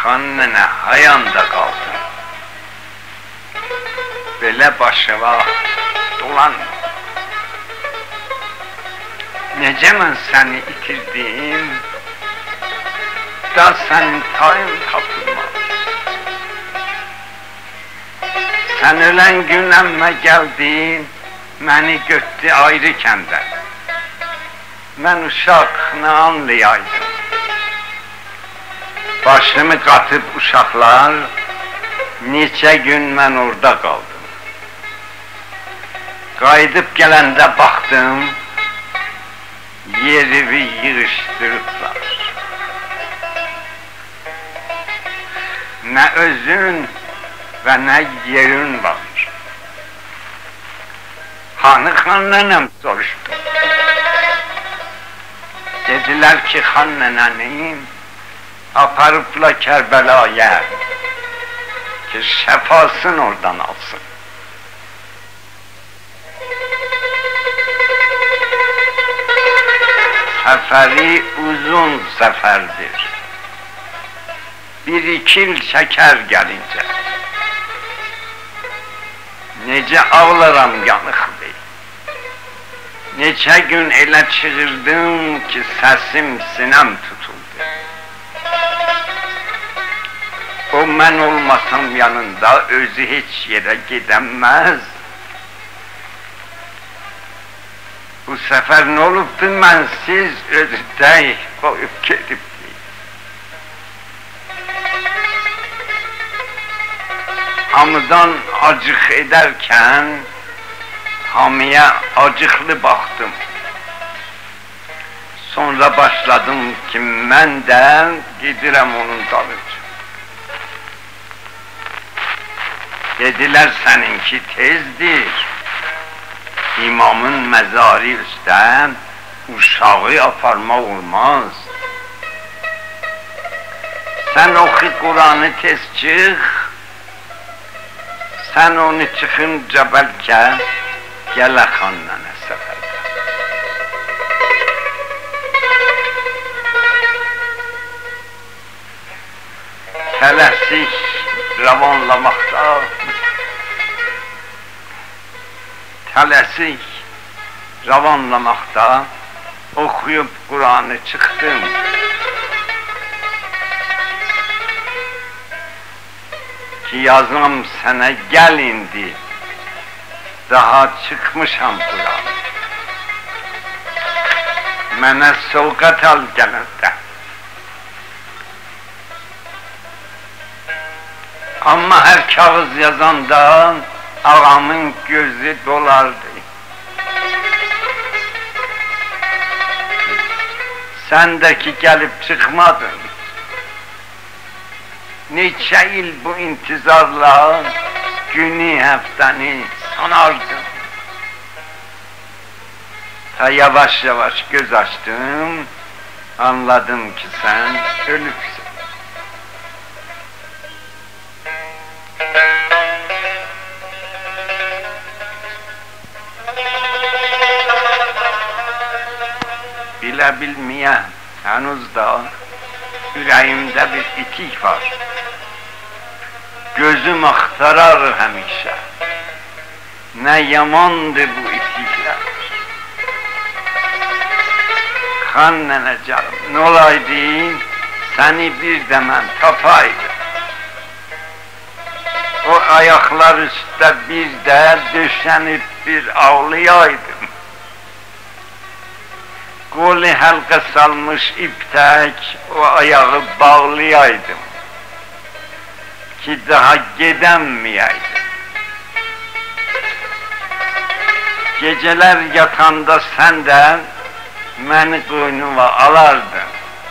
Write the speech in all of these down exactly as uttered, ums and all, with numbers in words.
Xan nənə hayanda qaldım. Belə başıma dolanma. Necə mən səni itirdim, da sənin tayın tapılmaz. Sən ölən gün əmmə gəldin, məni götdü ayrı kəndə. Mən uşaq nə anlayaydım. Başımı qatıb uşaqlar, neçə gün mən orada qaldım. Qayıdıb gələndə baxdım, yerimi yığışdırıblar. Nə özün və nə yerin var. Hanı xan nənəm soruşdu. Dedilər ki, xan nənənim aparıbla Kərbəlaya ki, şəfasını oradan alsın. Səfəri uzun səfərdir. Bir iki il çəkər gəlincə. Necə ağlaram yanıqdır. Neçə gün elə çığırdım ki, səsim sinəm tutuldu. O mən olmasam yanında özü heç yerə gedəməz. Bu səfər nə olubdu, mənsiz özü dəy qoyub gedibdi. Hamıdan acıq edərkən hamıya acıqlı baxdım. Sonra başladım ki, mən də gedirəm onun dalınca. Dedilər, səninki tezdir. İmamın məzarı üstə uşağı aparmaq olmaz. Sən oxu Quranı tez çıx, sən onu çıxınca bəlkə gələ xan nənə səfərdə. Tələsik rəvanlamaqda, tələsik rəvanlamaqda oxuyub Quranı çıxdım. Ki, yazım sənə gəl indi, daha çıxmışam Quran. Mənə sovqat al gələndə. Amma hər kağız yazanda ağamın gözü dolardı. Sən də ki, gəlib çıxmadın. Neçə il bu intizarla günü, həftəni sanardım. Ta yavaş yavaş göz açdım, anladım ki, sən ölübsün. Bilə bilməyəm, hənuz da ürəyimdə bir itik var. Gözüm axtarar həmişə. Nə yamandır bu itiklər. Xan nənə canım, nə olaydı, səni bir də mən tapaydım. O ayaqlar üstə bir də döşənib bir ağlayaydım. Qolu həlqə salmış iptək o ayağı bağlayaydım ki, daha gedəmməyəydim. Gecələr yatanda sən də məni qoynuma alardın.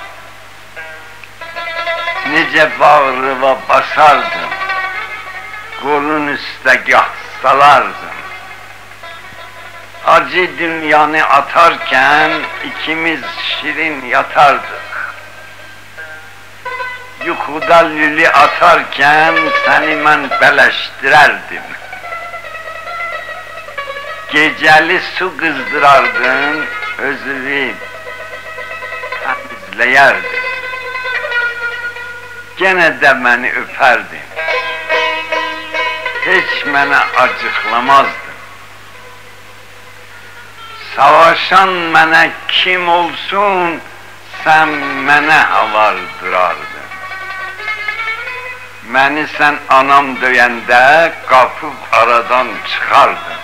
Necə bağrıma basardın, qolun üstə gah salardın. Acı dünyanı atarkən ikimiz şirin yatardıq. Yuxuda lülü atarkən səni mən bələşdirərdim. Gecəli su qızdırardın, özünü təmizləyərdin. gene de beni öperdin. Hiç bana acıklamazdın. Savaşan bana kim olsun, sen bana havardırardın. Beni sen anam döyende kapıp aradan çıkardın.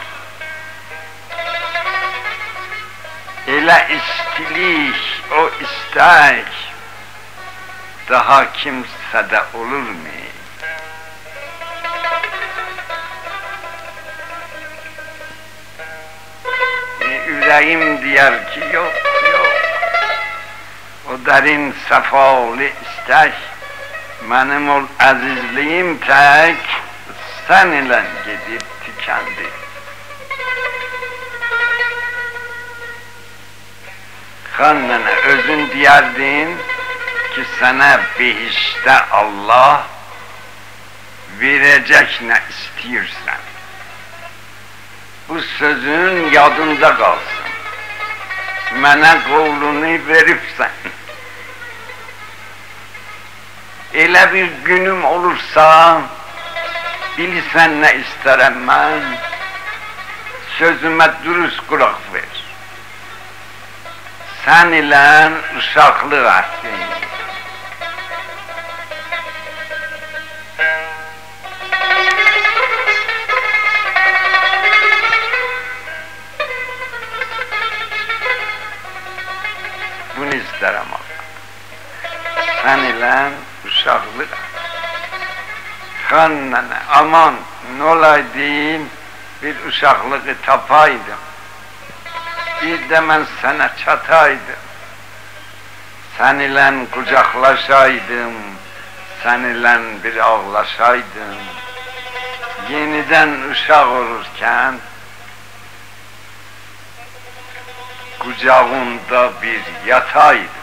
Elə istilik, o istek daha kimsede olur mu? Yüreğim diyer ki yok, yok. O derin sefalı istek, benim ol azizliğim tek, sen ile gidip tükendi. Xan nene, özün diyerdin ki sana behişte Allah verecek ne istiyorsan. Bu sözün yadında kalsın. Mənə qovlunu veribsən. Elə bir günüm olursa, bilirsən nə istərəm mən, sözümə dürüst qulaq ver. Sən ilə uşaqlıq etdin. Bunu istərəm Allah. Sən ilə uşaqlıq etdin. Xan nənə, aman, nə olaydım, bir uşaqlığı tapaydım. Bir de mən sənə çataydım. Sən ilə qucaqlaşaydım, sən ilə bir ağlaşaydım. Yeniden uşaq olurkən qucağında bir yataydım.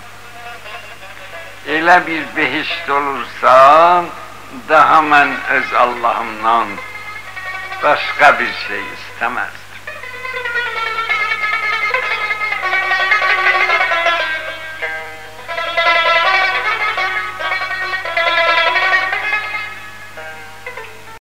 Elə bir behişt olursa, daha mən öz Allahımdan başqa bir şey istemez.